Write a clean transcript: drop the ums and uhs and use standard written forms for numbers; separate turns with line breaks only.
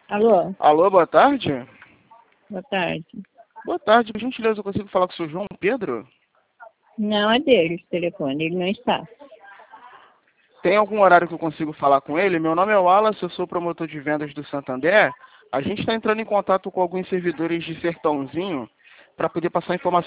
Alô,
Alô, boa tarde.
boa tarde.
Boa tarde, por gentileza, eu consigo falar com o seu João Pedro?
Não é dele esse telefone, ele não está.
Tem algum horário que eu consigo falar com ele? Meu nome é Wallace, eu sou promotor de vendas do Santander. A gente está entrando em contato com alguns servidores de Sertãozinho para poder passar informação